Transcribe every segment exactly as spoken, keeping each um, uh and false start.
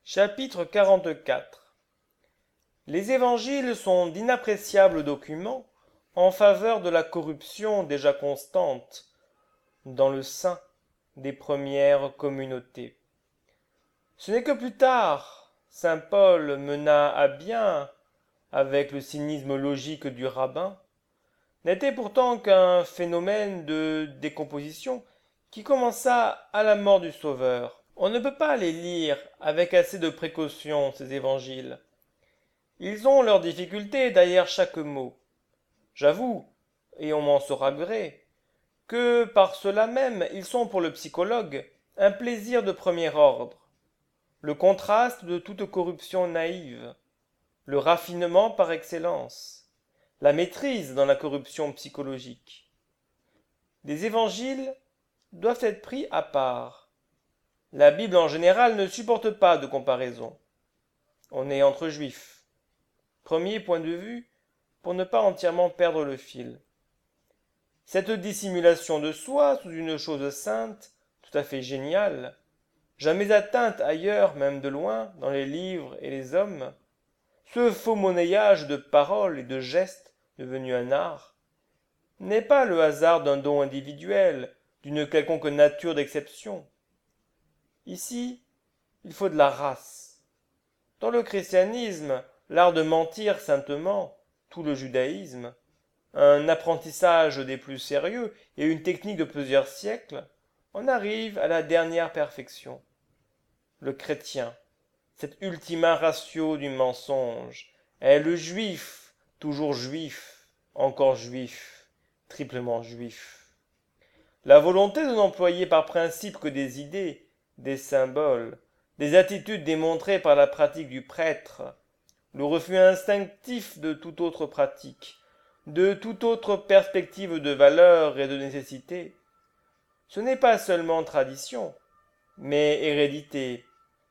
Chapitre quarante-quatre. Les évangiles sont d'inappréciables documents en faveur de la corruption déjà constante dans le sein des premières communautés. Ce n'est que plus tard, saint Paul mena à bien, avec le cynisme logique du rabbin, n'était pourtant qu'un phénomène de décomposition qui commença à la mort du Sauveur. On ne peut pas les lire avec assez de précaution, ces évangiles. Ils ont leurs difficultés derrière chaque mot. J'avoue, et on m'en saura gré, que par cela même ils sont pour le psychologue un plaisir de premier ordre. Le contraste de toute corruption naïve, le raffinement par excellence, la maîtrise dans la corruption psychologique. Les évangiles doivent être pris à part. La Bible en général ne supporte pas de comparaison. On est entre juifs. Premier point de vue, pour ne pas entièrement perdre le fil. Cette dissimulation de soi sous une chose sainte, tout à fait géniale, jamais atteinte ailleurs, même de loin, dans les livres et les hommes, ce faux monnayage de paroles et de gestes devenu un art, n'est pas le hasard d'un don individuel, d'une quelconque nature d'exception. Ici, il faut de la race. Dans le christianisme, l'art de mentir saintement, tout le judaïsme, un apprentissage des plus sérieux et une technique de plusieurs siècles, on arrive à la dernière perfection. Le chrétien, cet ultima ratio du mensonge, est le juif, toujours juif, encore juif, triplement juif. La volonté de n'employer par principe que des idées, des symboles, des attitudes démontrées par la pratique du prêtre, le refus instinctif de toute autre pratique, de toute autre perspective de valeur et de nécessité, ce n'est pas seulement tradition, mais hérédité.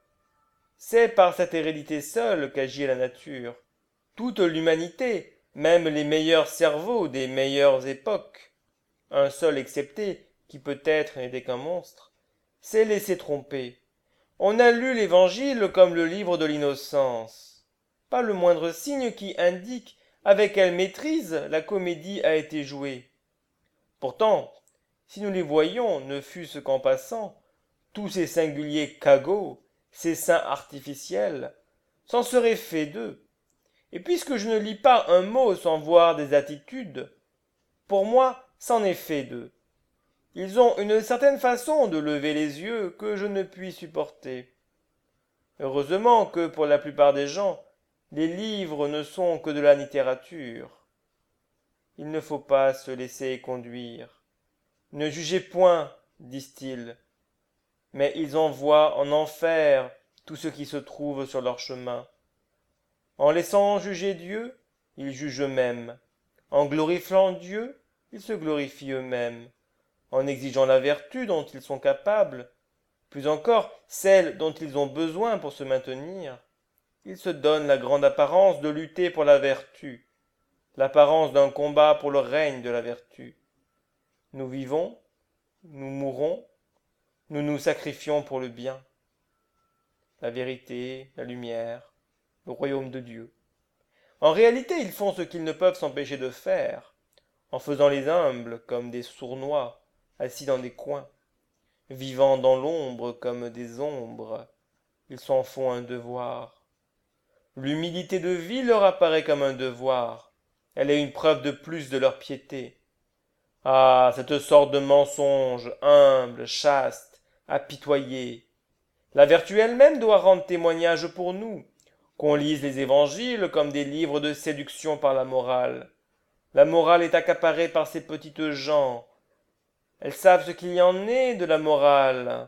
C'est par cette hérédité seule qu'agit la nature. Toute l'humanité, même les meilleurs cerveaux des meilleures époques, un seul excepté, qui peut-être n'était qu'un monstre, s'est laissé tromper. On a lu l'Évangile comme le livre de l'innocence. Pas le moindre signe qui indique avec quelle maîtrise la comédie a été jouée. Pourtant, si nous les voyions, ne fût-ce qu'en passant, tous ces singuliers cagots, ces saints artificiels, c'en serait fait d'eux. Et puisque je ne lis pas un mot sans voir des attitudes, pour moi, c'en est fait d'eux. Ils ont une certaine façon de lever les yeux que je ne puis supporter. Heureusement que pour la plupart des gens, les livres ne sont que de la littérature. Il ne faut pas se laisser conduire. Ne jugez point, disent-ils, mais ils envoient en enfer tout ce qui se trouve sur leur chemin. En laissant juger Dieu, ils jugent eux-mêmes. En glorifiant Dieu, ils se glorifient eux-mêmes. En exigeant la vertu dont ils sont capables, plus encore celle dont ils ont besoin pour se maintenir, ils se donnent la grande apparence de lutter pour la vertu, l'apparence d'un combat pour le règne de la vertu. Nous vivons, nous mourons, nous nous sacrifions pour le bien, la vérité, la lumière, le royaume de Dieu. En réalité, ils font ce qu'ils ne peuvent s'empêcher de faire, en faisant les humbles comme des sournois, assis dans des coins, vivant dans l'ombre comme des ombres, ils s'en font un devoir. L'humilité de vie leur apparaît comme un devoir, elle est une preuve de plus de leur piété. Ah, cette sorte de mensonge humble, chaste, apitoyé. La vertu elle-même doit rendre témoignage pour nous, qu'on lise les évangiles comme des livres de séduction par la morale. La morale est accaparée par ces petites gens. Elles savent ce qu'il y en est de la morale.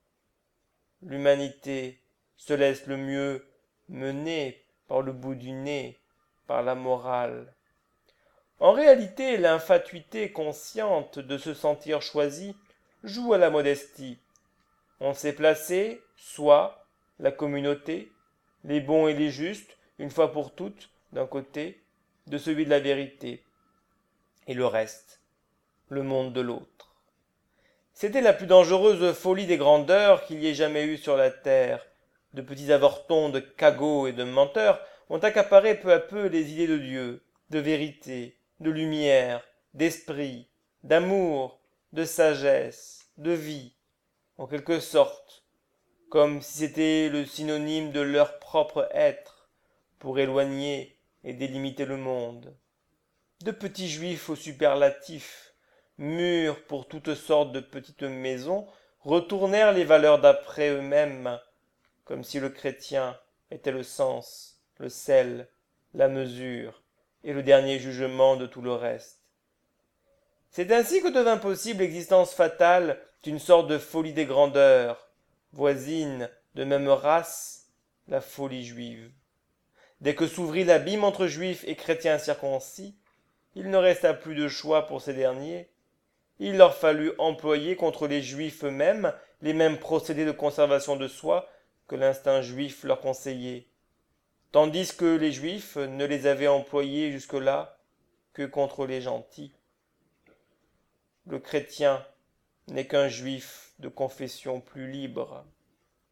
L'humanité se laisse le mieux mener par le bout du nez, par la morale. En réalité, l'infatuité consciente de se sentir choisi joue à la modestie. On sait placer, soi, la communauté, les bons et les justes, une fois pour toutes, d'un côté, de celui de la vérité, et le reste, le monde de l'autre. C'était la plus dangereuse folie des grandeurs qu'il y ait jamais eu sur la terre, de petits avortons, de cagots et de menteurs, ont accaparé peu à peu les idées de Dieu, de vérité, de lumière, d'esprit, d'amour, de sagesse, de vie, en quelque sorte, comme si c'était le synonyme de leur propre être, pour éloigner et délimiter le monde. De petits juifs aux superlatifs, mûrs pour toutes sortes de petites maisons, retournèrent les valeurs d'après eux-mêmes, comme si le chrétien était le sens, le sel, la mesure et le dernier jugement de tout le reste. C'est ainsi que devint possible l'existence fatale d'une sorte de folie des grandeurs, voisine, de même race, la folie juive. Dès que s'ouvrit l'abîme entre juifs et chrétiens circoncis, il ne resta plus de choix pour ces derniers. Il leur fallut employer contre les juifs eux-mêmes les mêmes procédés de conservation de soi que l'instinct juif leur conseillait, tandis que les juifs ne les avaient employés jusque-là que contre les gentils. Le chrétien n'est qu'un juif de confession plus libre.